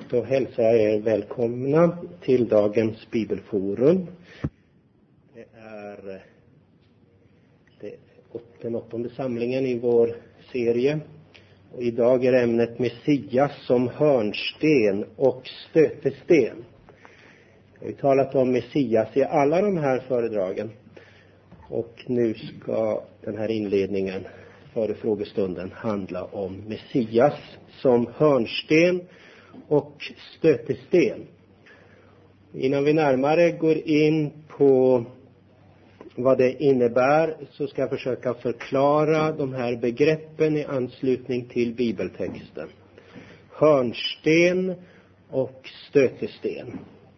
Då hälsar jag er välkomna till dagens bibelforum. Det är den 8:e samlingen i vår serie. Och idag är ämnet Messias som hörnsten och stötesten. Vi har talat om Messias i alla de här föredragen. Och nu ska den här inledningen före frågestunden handla om Messias som hörnsten och stötesten. Innan vi närmare går in på vad det innebär så ska jag försöka förklara de här begreppen i anslutning till bibeltexten. Hörnsten och stötesten.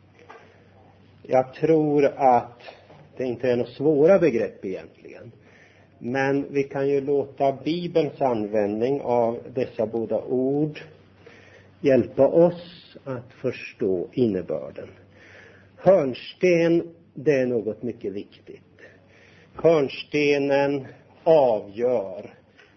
Jag tror att det inte är några svåra begrepp egentligen. Men vi kan ju låta Bibelns användning av dessa båda ord hjälpa oss att förstå innebörden. Hörnsten, det är något mycket viktigt. Hörnstenen avgör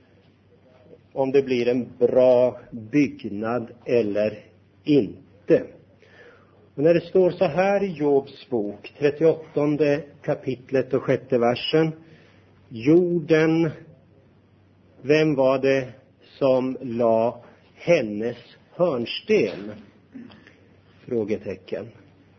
om det blir en bra byggnad eller inte. Och när det står så här i Jobs bok, 38 kapitlet och 6:e versen. Jorden, vem var det som la hennes hörnsten? Frågetecken.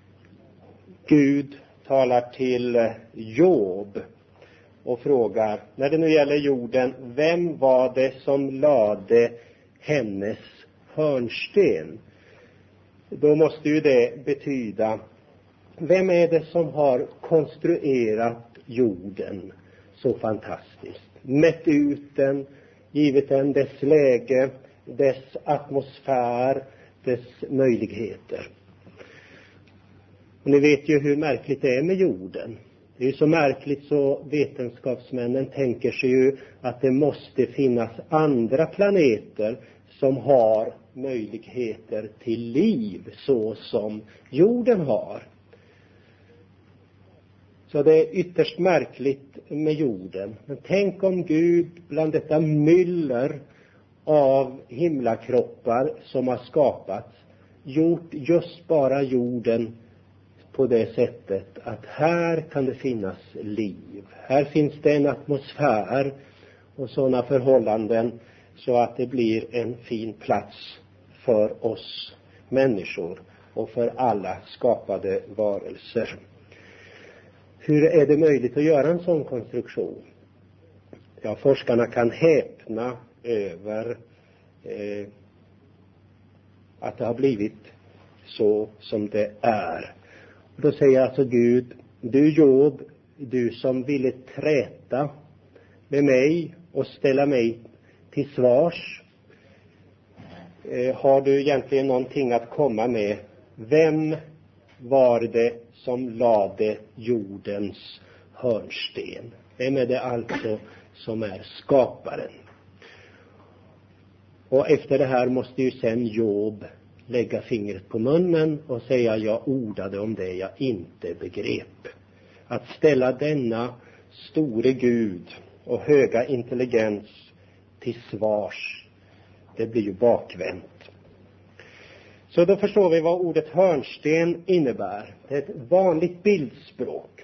Gud talar till Job och frågar, när det nu gäller jorden, vem var det som lade hennes hörnsten? Då måste ju det betyda, vem är det som har konstruerat jorden så fantastiskt? Mätt ut den, givit den dess läge, dess atmosfär, dess möjligheter. Och ni vet ju hur märkligt det är med jorden. Det är ju så märkligt så vetenskapsmännen tänker sig ju att det måste finnas andra planeter som har möjligheter till liv så som jorden har. Så det är ytterst märkligt med jorden. Men tänk om Gud bland detta myller av himlakroppar som har skapats gjort just bara jorden på det sättet att här kan det finnas liv. Här finns det en atmosfär och sådana förhållanden så att det blir en fin plats för oss människor och för alla skapade varelser. Hur är det möjligt att göra en sån konstruktion? Ja, forskarna kan häpna över att det har blivit så som det är. Och då säger alltså Gud, du Job, du som ville träta med mig och ställa mig till svars, har du egentligen någonting att komma med? Vem var det som lade jordens hörnsten? Vem är det alltså som är skaparen? Och efter det här måste ju sen Job lägga fingret på munnen och säga, jag ordade om det jag inte begrep. Att ställa denna store Gud och höga intelligens till svars, det blir ju bakvänt. Så då förstår vi vad ordet hörnsten innebär. Det är ett vanligt bildspråk.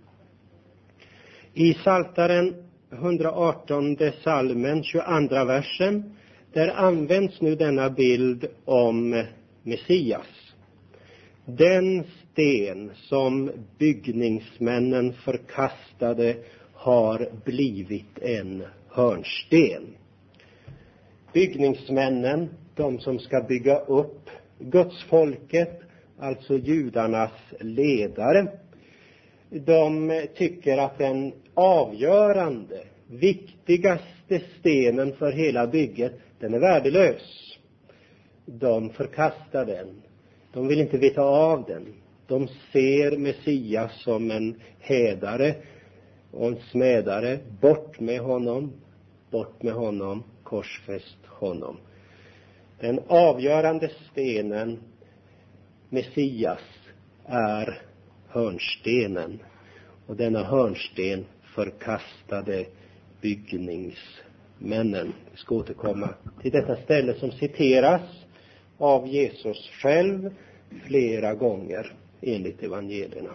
I Psaltaren 118 salmen 22 versen, där används nu denna bild om Messias. Den sten som byggningsmännen förkastade har blivit en hörnsten. Byggningsmännen, de som ska bygga upp Guds folket, alltså judarnas ledare, de tycker att den avgörande, viktigaste stenen för hela bygget, den är värdelös. De förkastar den. De vill inte veta av den. De ser Messias som en hädare och en smädare. Bort med honom, korsfäst honom. Den avgörande stenen, Messias, är hörnstenen. Och denna hörnsten förkastade byggningsmännen. Vi ska återkomma till detta ställe som citeras av Jesus själv flera gånger enligt evangelierna.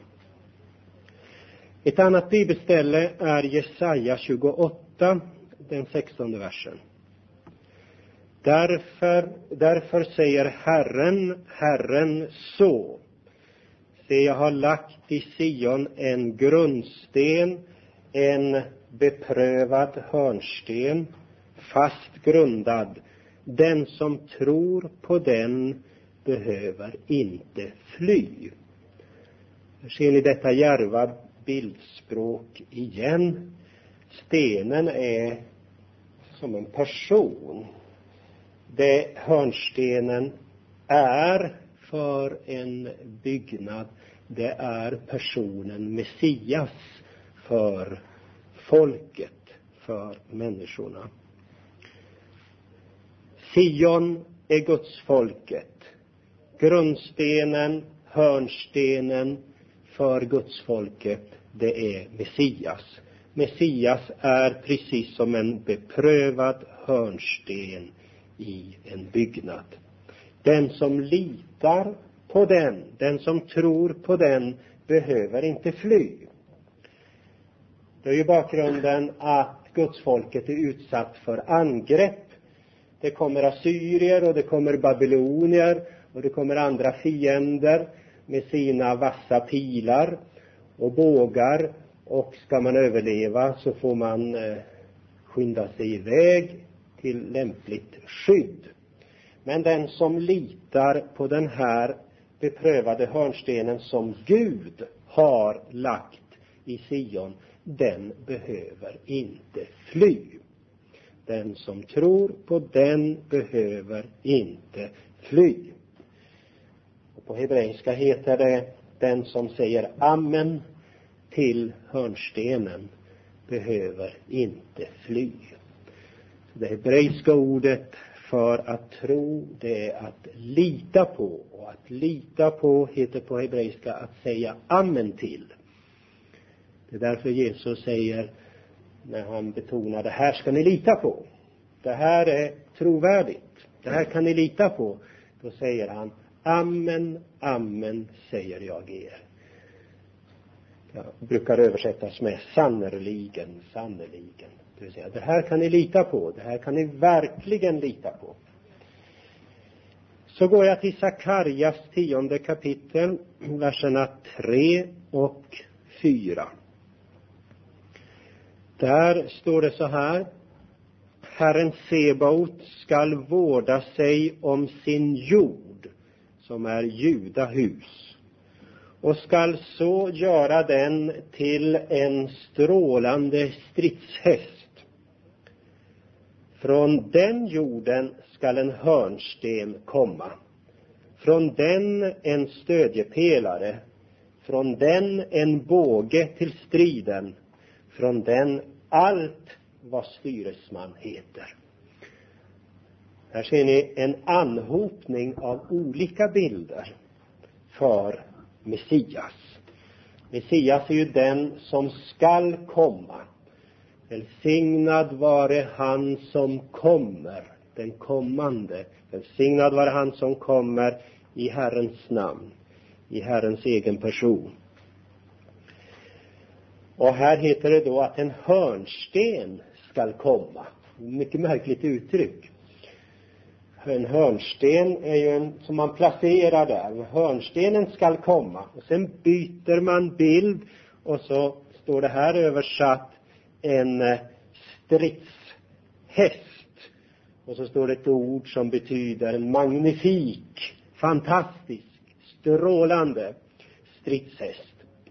Ett annat bibelställe är Jesaja 28, den 16:e versen. Därför säger Herren så. Se, jag har lagt i Sion en grundsten, en beprövad hörnsten, fast grundad. Den som tror på den behöver inte fly. Här ser ni detta djärva bildspråk igen. Stenen är som en person. Det hörnstenen är för en byggnad, det är personen Messias för folket, för människorna. Sion är Guds folket. Grundstenen, hörnstenen för Guds folket, det är Messias. Messias är precis som en beprövad hörnsten i en byggnad. Den som litar på den som tror på den, behöver inte fly. Det är ju bakgrunden att Guds folket är utsatt för angrepp. Det kommer assyrier och det kommer babylonier och det kommer andra fiender med sina vassa pilar och bågar. Och ska man överleva så får man skynda sig iväg till lämpligt skydd. Men den som litar på den här beprövade hörnstenen som Gud har lagt i Sion, den behöver inte fly. Den som tror på den behöver inte fly. Och på hebreiska heter det, den som säger amen till hörnstenen behöver inte fly. Det hebreiska ordet för att tro, det är att lita på. Och att lita på heter på hebreiska att säga amen till. Det är därför Jesus säger, när han betonar, det här ska ni lita på. Det här är trovärdigt. Det här kan ni lita på. Då säger han, amen, amen säger jag er. Jag brukar översättas med sannerligen, sannerligen. Det vill säga, det här kan ni lita på. Det här kan ni verkligen lita på. Så går jag till Sakarjas 10:e kapitel, verserna 3 och 4. Där står det så här. Herren Sebaot skall vårda sig om sin jord, som är Judahus, och skall så göra den till en strålande stridshäst. Från den jorden skall en hörnsten komma. Från den en stödjepelare. Från den en båge till striden. Från den allt vad styresman heter. Här ser ni en anhopning av olika bilder för Messias. Messias är ju den som skall komma. Välsignad vare han som kommer, den kommande. Välsignad vare han som kommer i Herrens namn, i Herrens egen person. Och här heter det då att en hörnsten skall komma. Mycket märkligt uttryck. En hörnsten är ju en som man placerar där. Hörnstenen skall komma. Och sen byter man bild och så står det här översatt en stridshäst. Och så står det ett ord som betyder en magnifik, fantastisk, strålande stridshäst.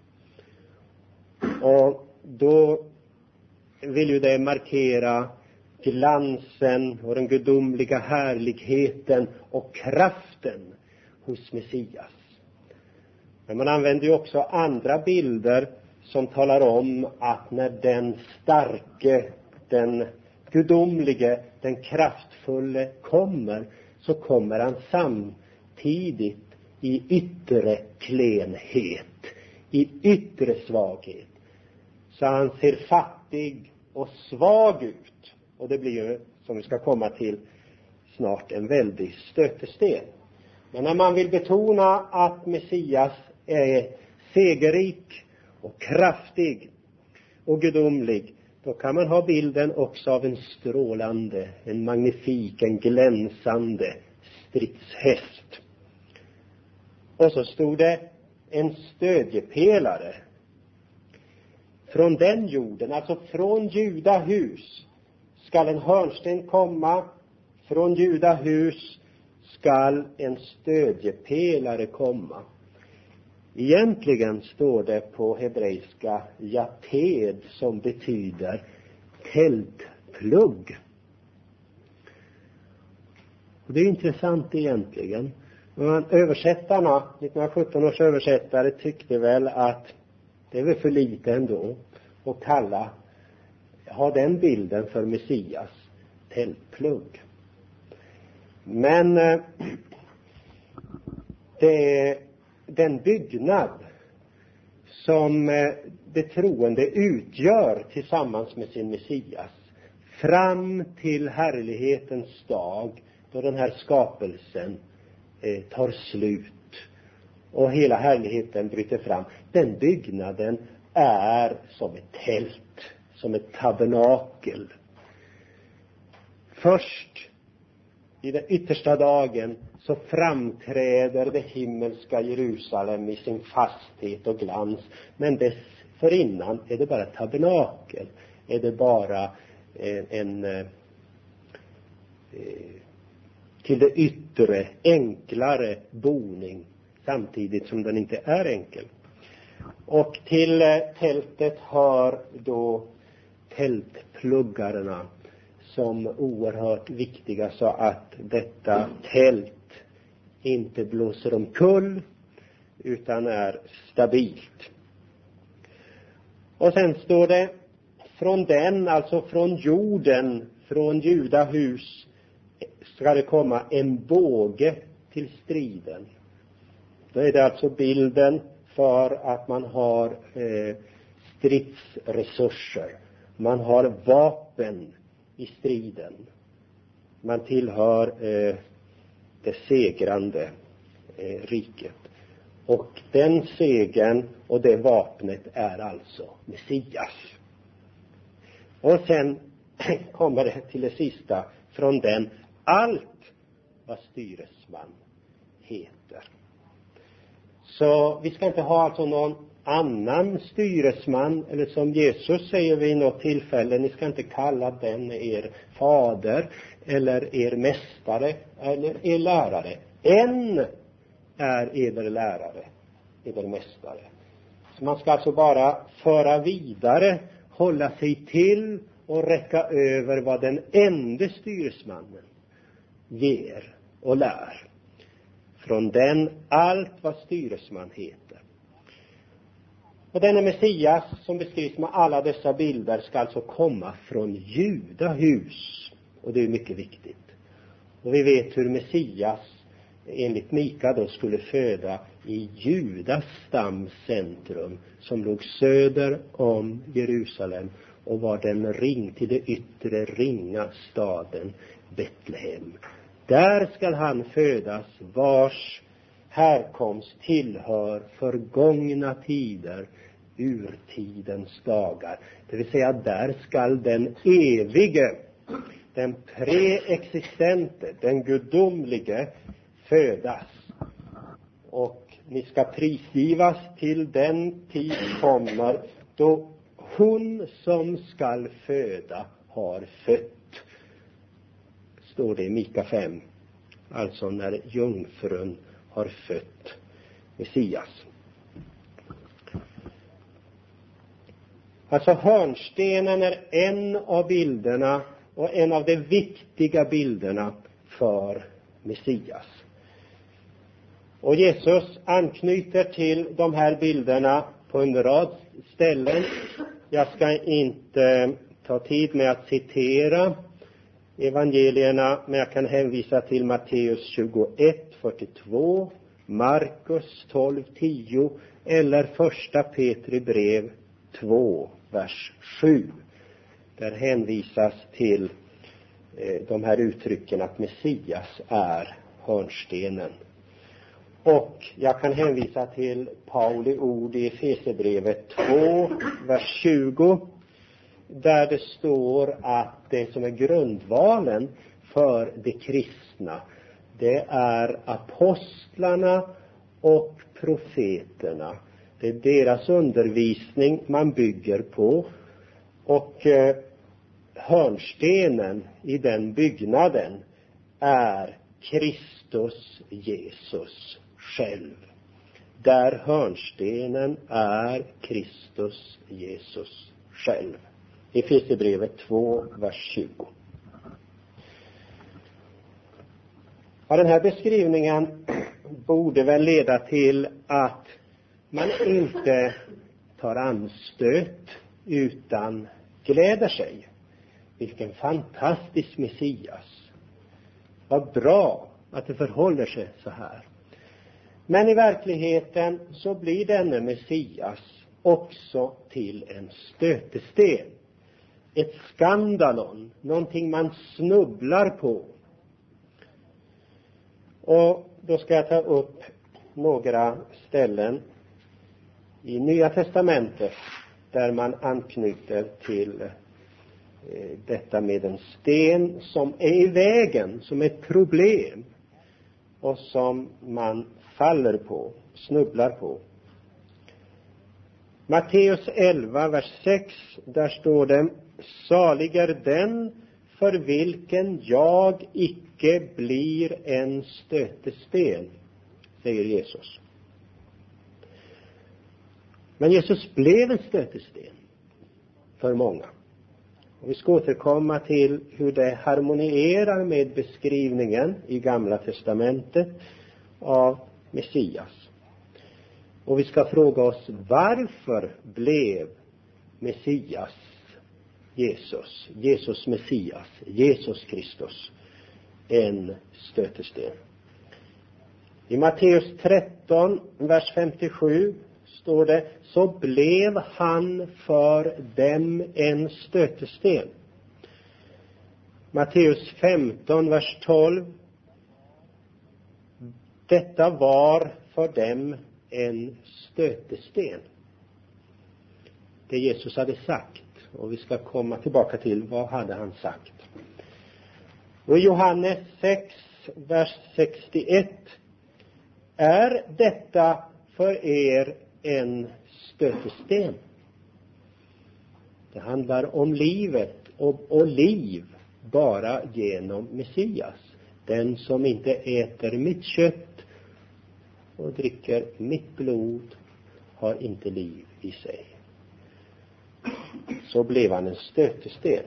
Och då vill ju det markera glansen och den gudomliga härligheten och kraften hos Messias. Men man använder ju också andra bilder som talar om att när den starke, den gudomlige, den kraftfulle kommer, så kommer han samtidigt i yttre klenhet, i yttre svaghet. Så han ser fattig och svag ut. Och det blir ju, som vi ska komma till snart, en väldig stötesten. Men när man vill betona att Messias är segerrik och kraftig och gudomlig, då kan man ha bilden också av en strålande, en magnifik, en glänsande stridshäst. Och så stod det en stödjepelare. Från den jorden, alltså från Judahus, skall en hörnsten komma. Från Judahus skall en stödjepelare komma. Egentligen står det på hebreiska japed, som betyder tältplugg. Och det är intressant egentligen. Men översättarna, 1917 års översättare, tyckte väl att det är väl för lite ändå att ha den bilden för Messias, tältplugg. Men det är den byggnad som det troende utgör tillsammans med sin Messias fram till härlighetens dag, då den här skapelsen tar slut och hela härligheten bryter fram. Den byggnaden är som ett tält, som ett tabernakel. Först i den yttersta dagen så framträder det himmelska Jerusalem i sin fasthet och glans. Men dessförinnan är det bara tabernakel. Är det bara till det yttre enklare boning, samtidigt som den inte är enkel. Och till tältet hör då tältpluggarna, som oerhört viktiga, så att detta tält inte blåser omkull utan är stabilt. Och sen står det från den, alltså från jorden, från Judahus, ska det komma en båge till striden. Då är det alltså bilden för att man har stridsresurser. Man har vapen i striden. Man tillhör det segrande riket. Och den segern och det vapnet är alltså Messias. Och sen kommer det till det sista, från den allt vad styresman heter. Så vi ska inte ha alltså någon annan styresman, eller som Jesus säger vid något tillfälle, ni ska inte kalla den er fader eller er mästare eller er lärare. En är eder lärare, eder mästare. Så man ska alltså bara föra vidare, hålla sig till och räcka över vad den enda styresmannen ger och lär. Från den allt vad styresman heter. Och denna Messias, som beskrivs med alla dessa bilder, ska alltså komma från Judahus. Och det är mycket viktigt. Och vi vet hur Messias enligt Mika då skulle föda i Judas stamcentrum, som låg söder om Jerusalem och var den ring till det yttre ringa staden Betlehem. Där skall han födas, vars härkomst tillhör förgångna tider, urtidens dagar. Det vill säga, där skall den evige, den preexistente, den gudomlige födas. Och ni ska prisgivas till den tid kommer då hon som skall föda har fött. Står det i Mika 5. Alltså när jungfrun har fött Messias. Alltså hörnstenen är en av bilderna och en av de viktiga bilderna för Messias. Och Jesus anknyter till de här bilderna på en rad ställen. Jag ska inte ta tid med att citera evangelierna, men jag kan hänvisa till Matteus 21:42, Markus 12:10 eller första Petri brev 2, vers 7. Där hänvisas till de här uttrycken att Messias är hörnstenen. Och jag kan hänvisa till Pauli ord i Efesierbrevet 2, vers 20. Där det står att det som är grundvalen för de kristna, det är apostlarna och profeterna. Det är deras undervisning man bygger på. Och hörnstenen i den byggnaden är Kristus Jesus själv. Där hörnstenen är Kristus Jesus själv. Efesierbrevet 2, vers 20. Ja, den här beskrivningen borde väl leda till att man inte tar anstöt utan gläder sig. Vilken fantastisk Messias. Vad bra att det förhåller sig så här. Men i verkligheten så blir denne Messias också till en stötesten. Ett skandalon, någonting man snubblar på. Och då ska jag ta upp några ställen i Nya testamentet där man anknyter till detta med en sten som är i vägen, som ett problem och som man faller på, snubblar på. Matteus 11, vers 6, där står det: salig är den för vilken jag icke blir en stötesten, säger Jesus. Men Jesus blev en stötesten för många. Och vi ska återkomma till hur det harmonierar med beskrivningen i Gamla testamentet av Messias. Och vi ska fråga oss, varför blev Messias Jesus Messias, Jesus Kristus, en stötesten? I Matteus 13, vers 57 står det: så blev han för dem en stötesten. Matteus 15, vers 12: detta var för dem en stötesten. Det Jesus hade sagt. Och vi ska komma tillbaka till vad hade han sagt. Och i Johannes 6, vers 61: är detta för er en stötesten? Det handlar om livet och liv bara genom Messias. Den som inte äter mitt kött och dricker mitt blod har inte liv i sig. Så blev han en stötesten.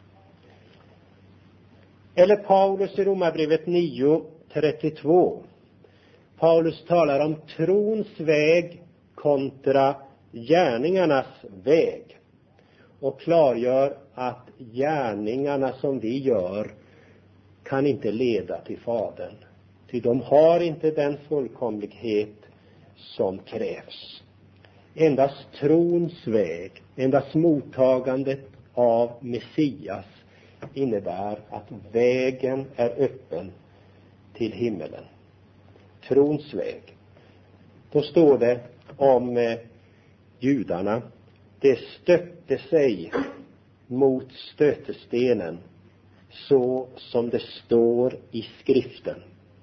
Eller Paulus i Romarbrevet 9:32. Paulus talar om trons väg kontra gärningarnas väg. Och klargör att gärningarna som vi gör kan inte leda till Fadern. Ty de har inte den fullkomlighet som krävs. Endast trons väg, endast mottagandet av Messias innebär att vägen är öppen till himmelen. Trons väg. Då står det om judarna: det stötte sig mot stötestenen, så som det står i skriften.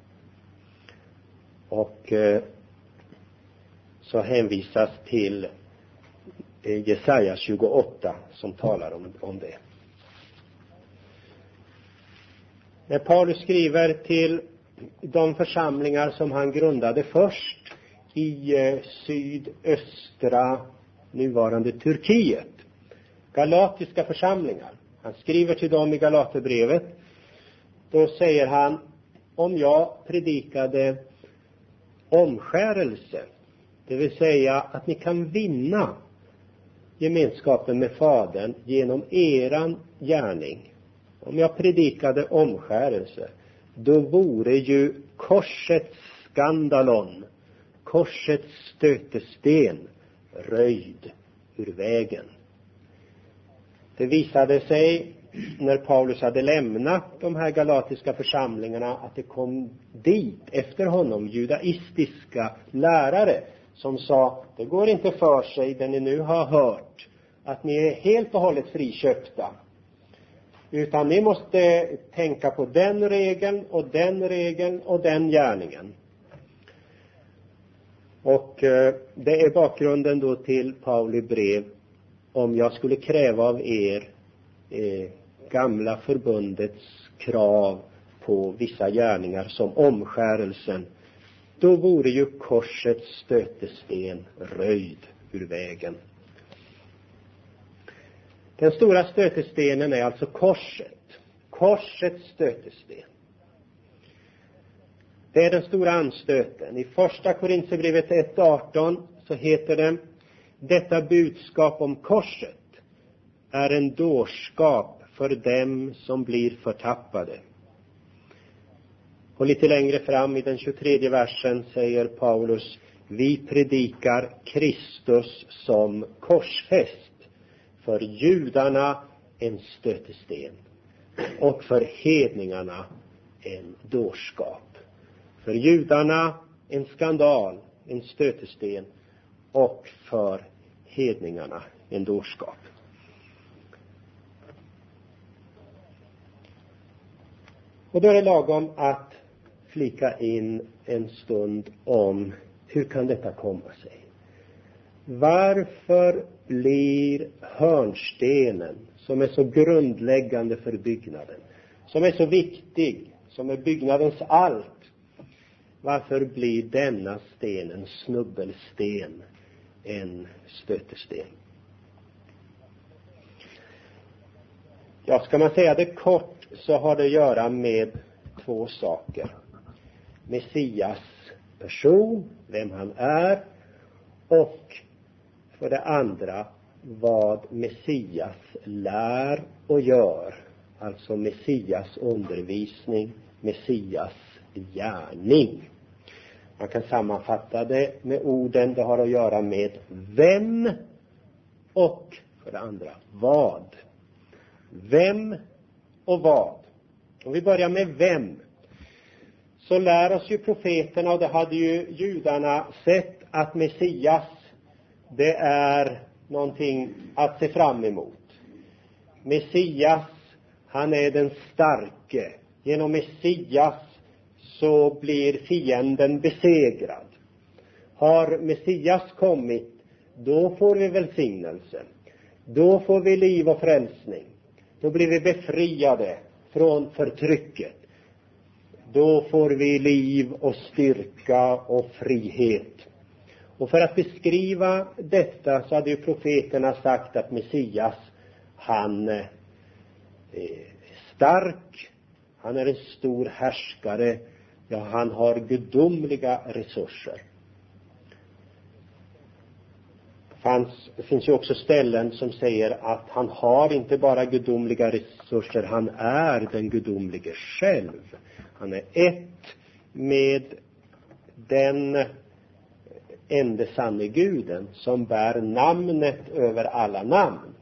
Och så hänvisas till Jesaja 28 som talar om det. När Paulus skriver till de församlingar som han grundade först i sydöstra nuvarande Turkiet, galatiska församlingar, han skriver till dem i Galaterbrevet, då säger han: om jag predikade omskärelse, det vill säga att ni kan vinna gemenskapen med Fadern genom eran gärning. Om jag predikade omskärelse, då vore ju korsets skandalon, korsets stötesten, röjd ur vägen. Det visade sig när Paulus hade lämnat de här galatiska församlingarna, att det kom dit efter honom judaistiska lärare som sa: det går inte för sig det ni nu har hört, att ni är helt och hållet friköpta, utan ni måste tänka på den regeln och den regeln och den gärningen. Och det är bakgrunden då till Pauli brev: om jag skulle kräva av er gamla förbundets krav på vissa gärningar som omskärelsen, då vore ju korsets stötesten röjd ur vägen. Den stora stötestenen är alltså korsets stötesten. Det är den stora anstöten. I första Korinthierbrevet 1:18 så heter det: detta budskap om korset är en dårskap för dem som blir förtappade. Och lite längre fram i den 23:e versen säger Paulus: vi predikar Kristus som korsfäst, för judarna en stötesten och för hedningarna en dårskap. För judarna en skandal, en stötesten, och för hedningarna en dårskap. Och då är det lagom att flika in en stund om hur kan detta komma sig. Varför blir hörnstenen, som är så grundläggande för byggnaden, som är så viktig, som är byggnadens allt, varför blir denna sten en snubbelsten, en stötesten? Ja, ska man säga det kort så har det att göra med två saker. Messias person, vem han är, och för det andra vad Messias lär och gör. Alltså Messias undervisning, Messias gärning. Man kan sammanfatta det med orden: det har att göra med vem och för det andra vad. Vem och vad. Om vi börjar med vem, så lär oss ju profeterna, och det hade ju judarna sett, att Messias, det är någonting att se fram emot. Messias, han är den starke. Genom Messias så blir fienden besegrad. Har Messias kommit, då får vi välsignelse. Då får vi liv och frälsning. Då blir vi befriade från förtrycket. Då får vi liv och styrka och frihet. Och för att beskriva detta så hade ju profeterna sagt att Messias, han är stark, han är en stor härskare, ja, han har gudomliga resurser. Det finns ju också ställen som säger att han har inte bara gudomliga resurser, han är den gudomlige själv. Han är ett med den ende sanne guden som bär namnet över alla namn.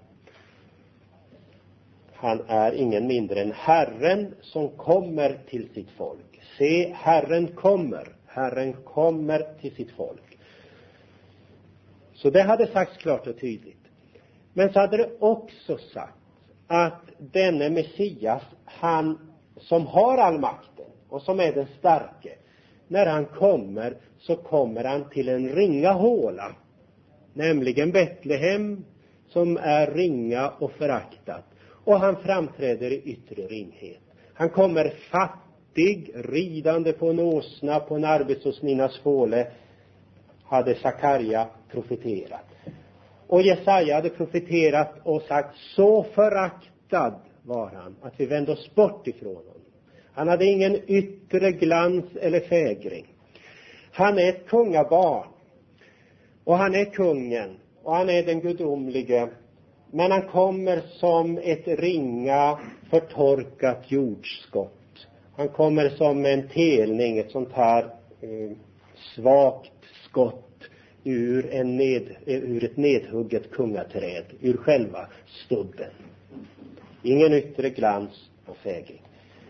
Han är ingen mindre än Herren som kommer till sitt folk. Se, Herren kommer till sitt folk. Så det hade sagts klart och tydligt. Men så hade det också sagt att denne Messias, han som har all makten och som är den starke, när han kommer så kommer han till en ringa håla, nämligen Betlehem, som är ringa och föraktat. Och han framträder i yttre ringhet. Han kommer fattig, ridande på en åsna, på en arbetsåsninnas fåle, hade Sakarja profeterat. Och Jesaja hade profeterat och sagt: så föraktad var han att vi vände oss bort ifrån honom. Han hade ingen yttre glans eller fägring. Han är ett kungabarn. Och han är kungen. Och han är den gudomlige. Men han kommer som ett ringa förtorkat jordskott. Han kommer som en telning, ett sånt här svagt skott ur ett nedhugget kungaträd, ur själva stubben. ingen yttre glans och fägring.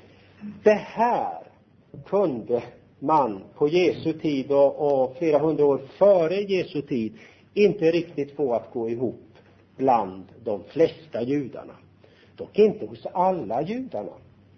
Det här kunde man på Jesu tid och flera hundra år före Jesu tid inte riktigt få att gå ihop bland de flesta judarna. Dock inte hos alla judarna.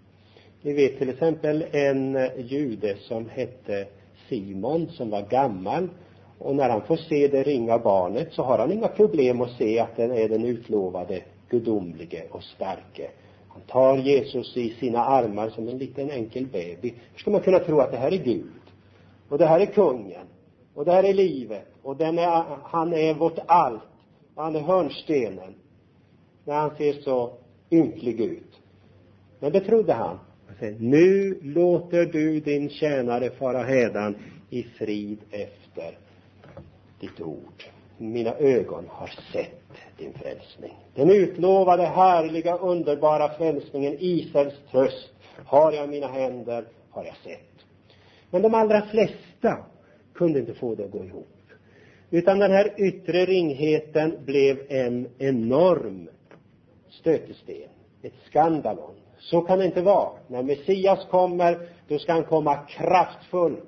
Ni vet till exempel en jude som hette Simon som var gammal, och när han får se det ringa barnet så har han inga problem att se att den är den utlovade gudomlige och starke. Han tar Jesus i sina armar som en liten enkel baby. Hur ska man kunna tro att det här är Gud? Och det här är kungen. Och det här är livet. Och han är vårt allt. Och han är hörnstenen. När han ser så ynklig ut. Men det trodde han. Han säger, nu låter du din tjänare fara hädan i frid efter ditt ord. Mina ögon har sett din frälsning. Den utlovade, härliga, underbara frälsningen, Israels tröst, har jag i mina händer, har jag sett. Men de allra flesta kunde inte få det att gå ihop. Utan den här yttre ringheten blev en enorm stötesten. Ett skandalon. Så kan det inte vara. När Messias kommer, då ska han komma kraftfullt.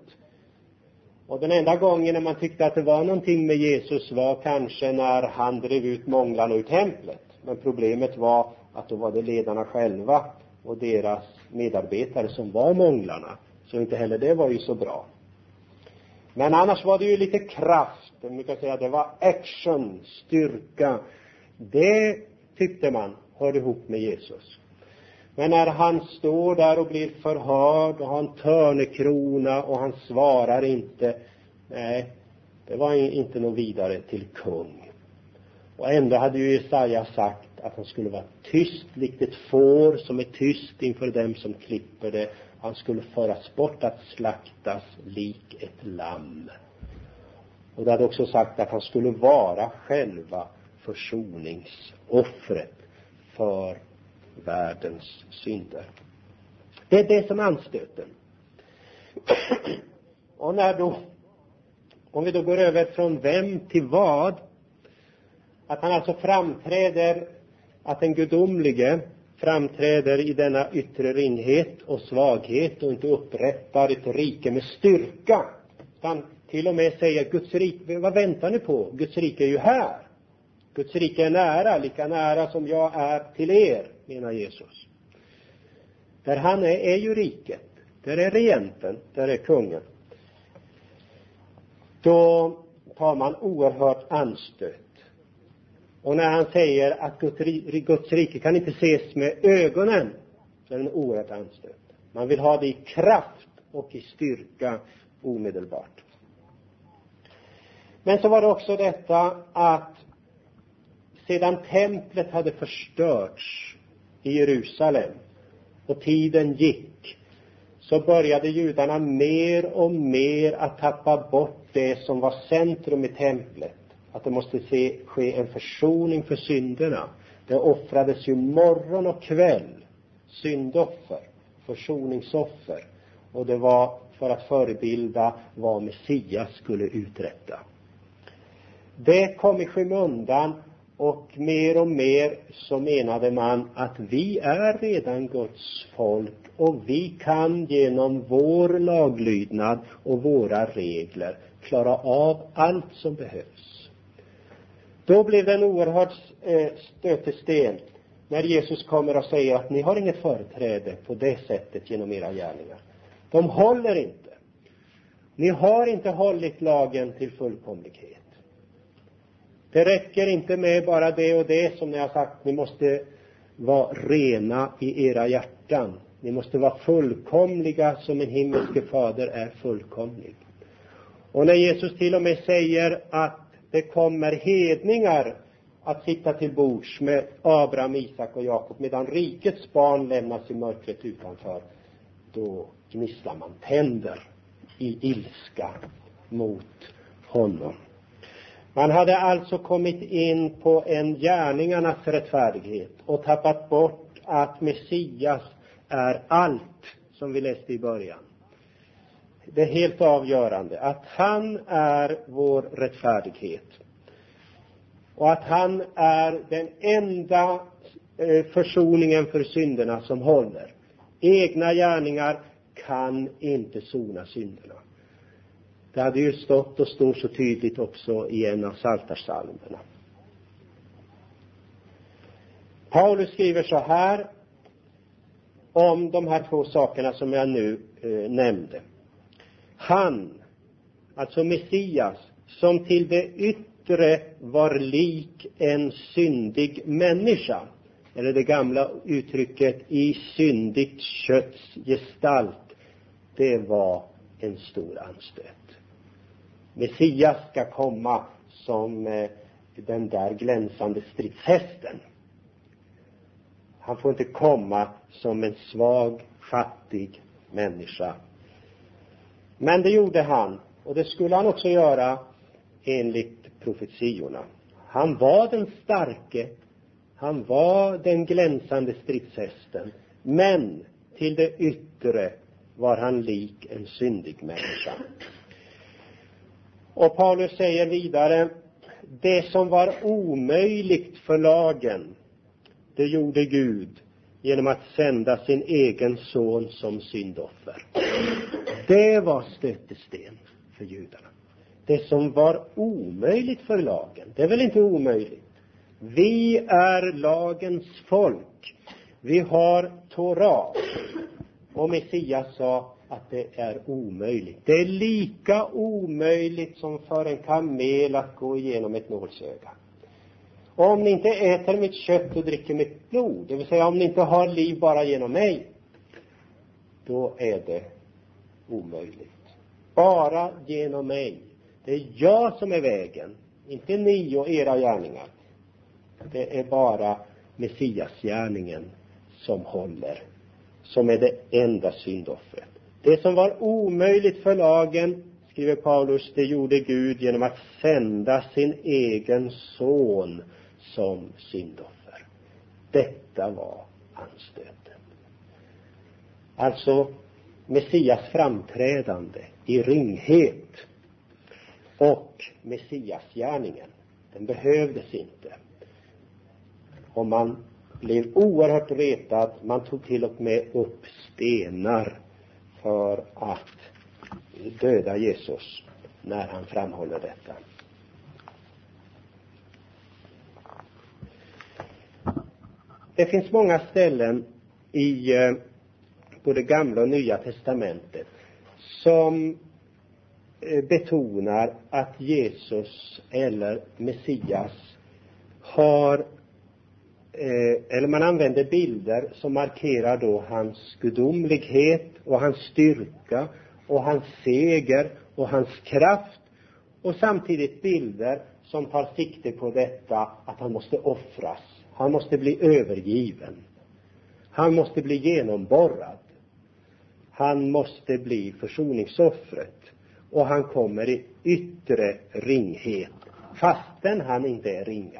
Och den enda gången när man tyckte att det var någonting med Jesus var kanske när han drev ut månglarna ur templet. Men problemet var att då var det ledarna själva och deras medarbetare som var månglarna. Så inte heller det var ju så bra. Men annars var det ju lite kraft. Man kan säga att det var action, styrka. Det tyckte man hörde ihop med Jesus. Men när han står där och blir förhörd och har en törnekrona och han svarar inte. Nej, det var inte något vidare till kung. Och ändå hade ju Jesaja sagt att han skulle vara tyst likt ett får som är tyst inför dem som klipper det. Han skulle föras bort att slaktas lik ett lamm. Och det hade också sagt att han skulle vara själva försoningsoffret för världens synder. Det är det som är anstöten. Och om vi då går över från vem till vad, att han alltså framträder, att den gudomlige framträder i denna yttre ringhet och svaghet och inte upprättar ett rike med styrka. Han till och med säger, Guds rike, vad väntar ni på? Guds rike är ju här. Guds rike är nära, lika nära som jag är till er, menar Jesus. Där han är ju riket. Där är regenten, där är kungen. Då tar man oerhört anstöt. Och när han säger att Guds rike kan inte ses med ögonen, så är det en oerhört anstöt. Man vill ha det i kraft och i styrka omedelbart. Men så var det också detta att sedan templet hade förstörts i Jerusalem och tiden gick, så började judarna mer och mer att tappa bort det som var centrum i templet. Att det måste ske en försoning för synderna. Det offrades ju morgon och kväll syndoffer, försoningsoffer. Och det var för att förebilda vad Messias skulle uträtta. Det kom i skymundan, och mer så menade man att vi är redan Guds folk och vi kan genom vår laglydnad och våra regler klara av allt som behövs. Då blev det en oerhört stötesten när Jesus kommer och säger att ni har inget företräde på det sättet genom era gärningar. De håller inte. Ni har inte hållit lagen till fullkomlighet. Det räcker inte med bara det och det som ni har sagt. Ni måste vara rena i era hjärtan. Ni måste vara fullkomliga som en himmelske fader är fullkomlig. Och när Jesus till och med säger att det kommer hedningar att sitta till bords med Abraham, Isak och Jakob, medan rikets barn lämnas i mörkret utanför, då gnisslar man tänder i ilska mot honom. Man hade alltså kommit in på en gärningarnas rättfärdighet och tappat bort att Messias är allt, som vi läste i början. Det är helt avgörande att han är vår rättfärdighet. Och att han är den enda försoningen för synderna som håller. Egna gärningar kan inte sona synderna. Det hade ju stått och står så tydligt också i en av psaltarpsalmerna. Paulus skriver så här om de här två sakerna som jag nu nämnde. Han, alltså Messias, som till det yttre var lik en syndig människa, eller det gamla uttrycket i syndigt kötts gestalt, det var en stor anstöt. Messias ska komma som den där glänsande stridshästen. Han får inte komma som en svag, fattig människa. Men det gjorde han, och det skulle han också göra enligt profetiorna. Han var den starke, han var den glänsande stridshästen, men till det yttre var han lik en syndig människa. Och Paulus säger vidare, det som var omöjligt för lagen, det gjorde Gud genom att sända sin egen son som syndoffer. Det var stötesten för judarna. Det som var omöjligt för lagen, det är väl inte omöjligt. Vi är lagens folk. Vi har Torah. Och Messias sa att det är omöjligt. Det är lika omöjligt som för en kamel att gå igenom ett nålsöga. Om ni inte äter mitt kött och dricker mitt blod, det vill säga om ni inte har liv bara genom mig, då är det omöjligt. Bara genom mig. Det är jag som är vägen, inte ni och era gärningar. Det är bara Messiasgärningen som håller, som är det enda syndoffret. Det som var omöjligt för lagen, skriver Paulus, det gjorde Gud genom att sända sin egen son som syndoffer. Detta var anstöten. Alltså Messias framträdande i ringhet och Messiasgärningen, den behövdes inte. Och man blev oerhört retad. Man tog till och med upp stenar för att döda Jesus när han framhåller detta. Det finns många ställen i både gamla och nya testamentet som betonar att Jesus eller Messias har, eller man använder bilder som markerar då hans gudomlighet och hans styrka och hans seger och hans kraft, och samtidigt bilder som tar sikte på detta att han måste offras, han måste bli övergiven, han måste bli genomborrad, han måste bli försoningsoffret, och han kommer i yttre ringhet fastän han inte är ringa.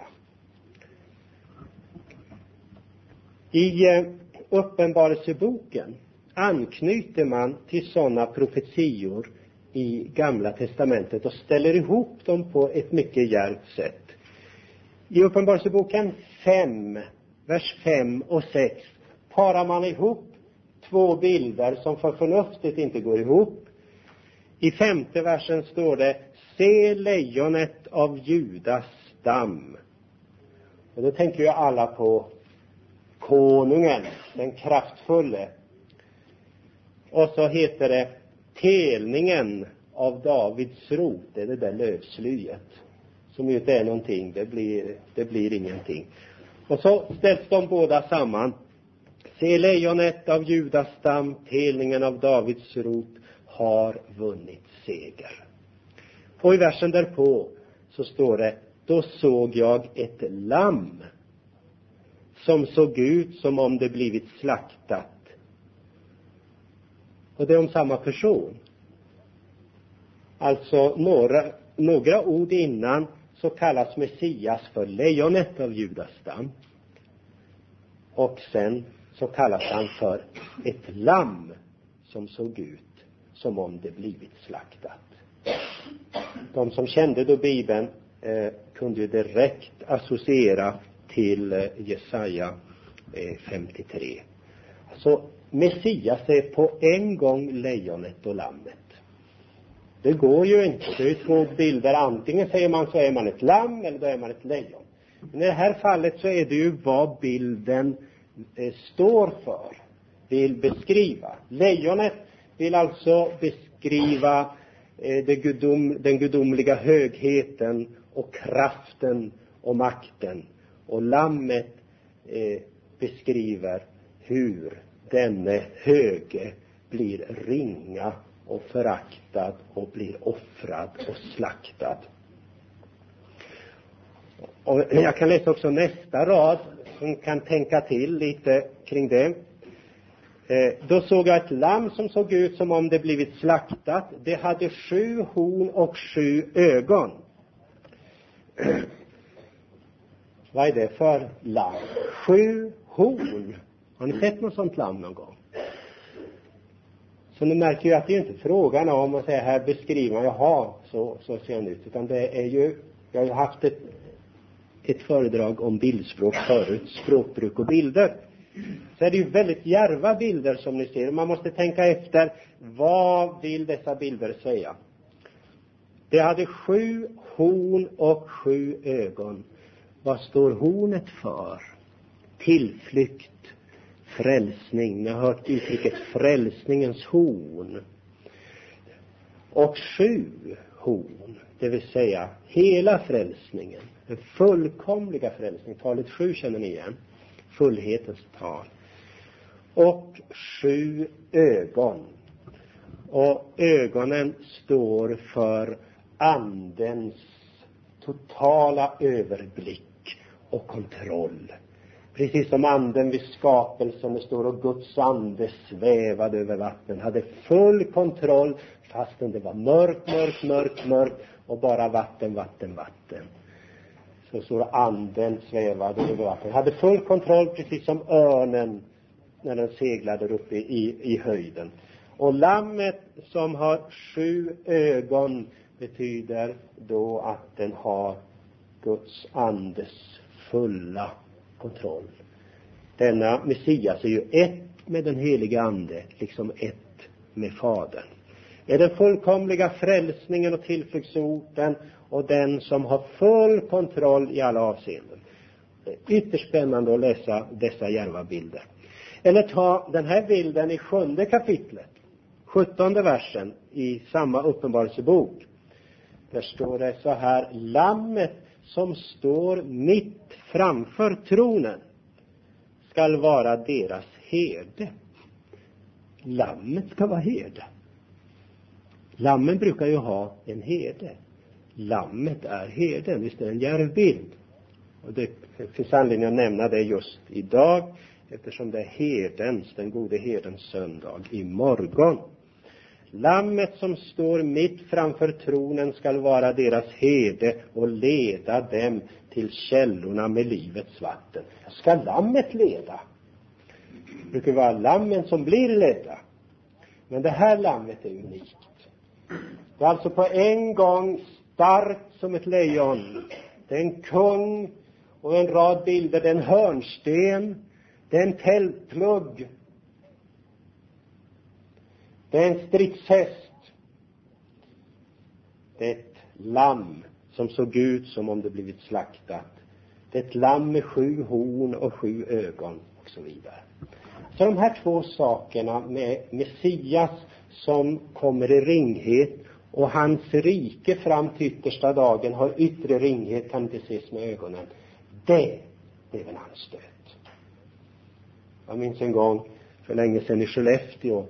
I Uppenbarelseboken anknyter man till sådana profetior i Gamla testamentet och ställer ihop dem på ett mycket djärvt sätt. I Uppenbarelseboken 5, vers 5 och 6 parar man ihop två bilder som för förnuftet inte går ihop. I 5:e versen står det: se lejonet av Judas stam. Och då tänker ju alla på konungen, den kraftfulle. Och så heter det telningen av Davids rot. Det är det där lövslyet som ju inte är någonting, det blir ingenting. Och så ställs de båda samman. Se lejonet av Judas stam, telningen av Davids rot har vunnit seger. Och i versen därpå så står det: då såg jag ett lamm som såg ut som om det blivit slaktat. Och det är om samma person. Alltså några ord innan så kallas Messias för lejonet av Judas stam. Och sen så kallas han för ett lamm som såg ut som om det blivit slaktat. De som kände då Bibeln kunde ju direkt associera till Jesaja 53. Alltså Messias är på en gång lejonet och lammet. Det går ju inte. Det är två bilder. Antingen säger man så är man ett lamm eller då är man ett lejon. Men i det här fallet så är det ju vad bilden står för. Vill beskriva. Lejonet vill alltså beskriva den gudomliga högheten och kraften och makten. Och lammet beskriver hur denne höge blir ringa och föraktad och blir offrad och slaktad. Och jag kan läsa också nästa rad som kan tänka till lite kring det. Då såg jag ett lamm som såg ut som om det blivit slaktat. Det hade 7 horn och 7 ögon. Vad är det för lamm? 7 horn. Har ni sett något sånt lamm någon gång? Så ni märker ju att det är inte frågan om att säga här beskriva, jaha, så ser den ut. Utan det är ju, jag har ju haft ett föredrag om bildspråk förut, språkbruk och bilder. Så är det ju väldigt djärva bilder som ni ser. Man måste tänka efter, vad vill dessa bilder säga? Det hade 7 horn och 7 ögon. Vad står hornet för? Tillflykt, frälsning. Ni har hört uttrycket frälsningens horn. Och 7 horn, det vill säga hela frälsningen. Den fullkomliga frälsningen. Talet 7 känner ni igen. Fullhetens tal. Och 7 ögon. Och ögonen står för andens totala överblick och kontroll. Precis som anden vid skapelsen, det står och Guds ande svävade över vatten. Hade full kontroll fastän det var mörkt och bara vatten. Så står anden svävade över vatten. Hade full kontroll precis som örnen när den seglade upp i höjden. Och lammet som har 7 ögon betyder då att den har Guds andes fulla kontroll. Denna Messias är ju ett med den heliga ande, liksom ett med Fadern. Är den fullkomliga frälsningen och tillflyktsorten och den som har full kontroll i alla avseenden. Det är ytterst spännande att läsa dessa djärva bilder. Eller ta den här bilden i 7:e kapitlet, 17:e versen i samma uppenbarelsebok. Där står det så här: lammet som står mitt framför tronen skall vara deras herde. Lammet ska vara herde. Lammen brukar ju ha en herde. Lammet är herden. Visst är det en djärv bild. Och det finns anledning att nämna det just idag, eftersom det är den gode herdens söndag imorgon. Lammet som står mitt framför tronen skall vara deras herde och leda dem till källorna med livets vatten. Ska lammet leda? Det brukar vara lammen som blir ledda. Men det här lammet är unikt. Det är alltså på en gång starkt som ett lejon. Det är en kung och en rad bilder. Det är en hörnsten. Det är en tältplugg. Det är en stridshäst. Det är ett lamm som såg ut som om det blivit slaktat. Det är ett lamm med 7 horn och 7 ögon och så vidare. Så de här 2 sakerna med Messias som kommer i ringhet och hans rike fram till yttersta dagen har yttre ringhet, kan inte ses med ögonen. Det blev en anstöt. Jag minns en gång för länge sedan i Skellefteå.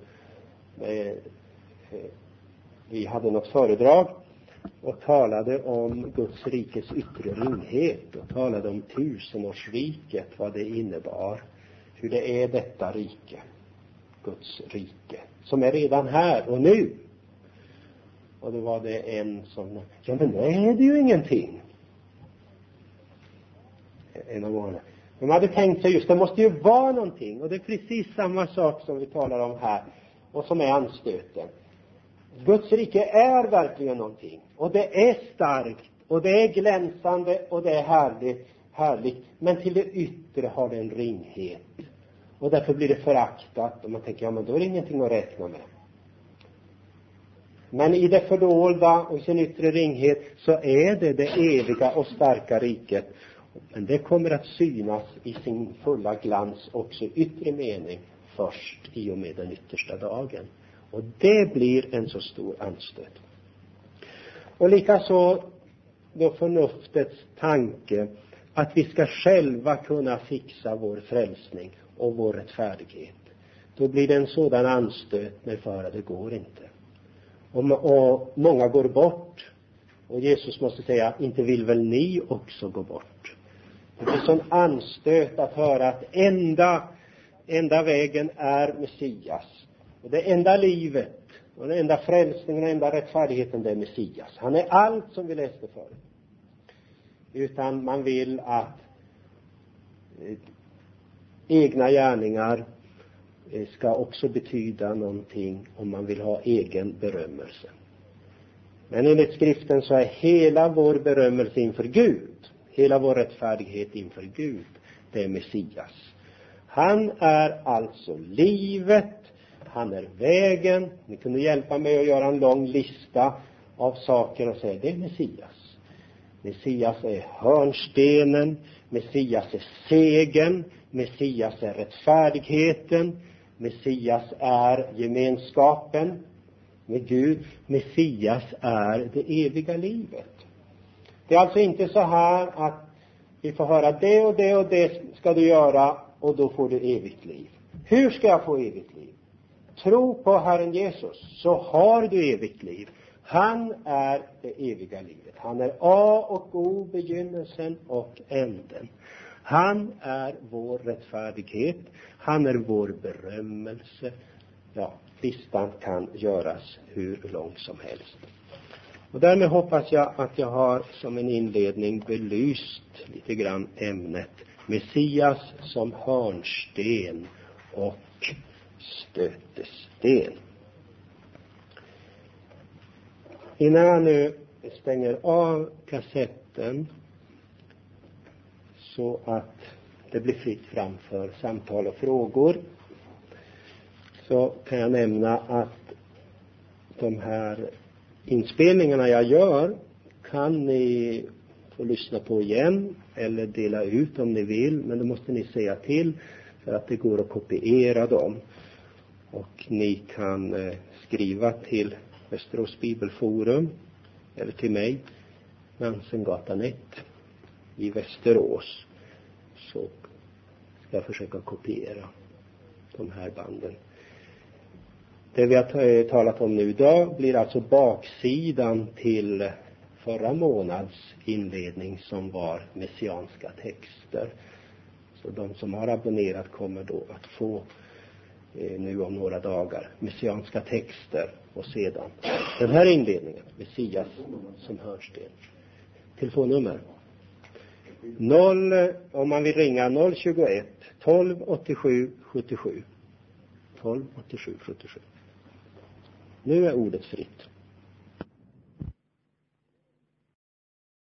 Vi hade något föredrag och talade om Guds rikes yttre ringhet och talade om 1000-årsriket, vad det innebar, hur det är detta rike, Guds rike, som är redan här och nu. Och då var det en som, ja men det är det ju ingenting. En av våra. De hade tänkt sig just, det måste ju vara någonting, och det är precis samma sak som vi talar om här och som är anstöten. Guds rike är verkligen någonting, och det är starkt och det är glänsande och det är härligt, härligt. Men till det yttre har det en ringhet. Och därför blir det föraktat. Och man tänker, ja men då är det ingenting att räkna med. Men i det fördolda och sin yttre ringhet så är det eviga och starka riket. Men det kommer att synas i sin fulla glans också i yttre mening först i och med den yttersta dagen. Och det blir en så stor anstöt. Och likaså då förnuftets tanke att vi ska själva kunna fixa vår frälsning och vår rättfärdighet. Då blir det en sådan anstöt med för att det går inte. Och många går bort. Och Jesus måste säga, inte vill väl ni också gå bort. Det blir sån anstöt att höra att enda vägen är Messias. Och det enda livet och den enda frälsningen och enda rättfärdigheten, det är Messias. Han är allt som vi läste förut. Utan man vill att egna gärningar ska också betyda någonting om man vill ha egen berömmelse. Men enligt skriften så är hela vår berömmelse inför Gud, hela vår rättfärdighet inför Gud, det är Messias. Han är alltså livet, han är vägen. Ni kunde hjälpa mig att göra en lång lista av saker och säga, det är Messias. Messias är hörnstenen, Messias är segern, Messias är rättfärdigheten, Messias är gemenskapen med Gud, Messias är det eviga livet. Det är alltså inte så här att vi får höra det och det och det ska du göra och då får du evigt liv. Hur ska jag få evigt liv? Tro på Herren Jesus så har du evigt liv. Han är det eviga livet. Han är A och O, begynnelsen och änden. Han är vår rättfärdighet. Han är vår berömmelse. Ja, listan kan göras hur lång som helst. Och därmed hoppas jag att jag har som en inledning belyst lite grann ämnet Messias som hörnsten och stötesten. Innan jag nu stänger av kassetten så att det blir fritt fram för samtal och frågor, så kan jag nämna att de här inspelningarna jag gör kan ni få lyssna på igen eller dela ut om ni vill, men då måste ni säga till för att det går att kopiera dem. Och ni kan skriva till Västerås Bibelforum eller till mig, Nansengatan 1 i Västerås, så ska jag försöka kopiera de här banden. Det vi har talat om nu idag blir alltså baksidan till förra månads inledning som var messianska texter. Så de som har abonnerat kommer då att få nu om några dagar messianska texter och sedan den här inledningen, Messias som hörnsten. Telefonnummer 0, om man vill ringa 021 12 87 77 12 87 77. Nu är ordet fritt.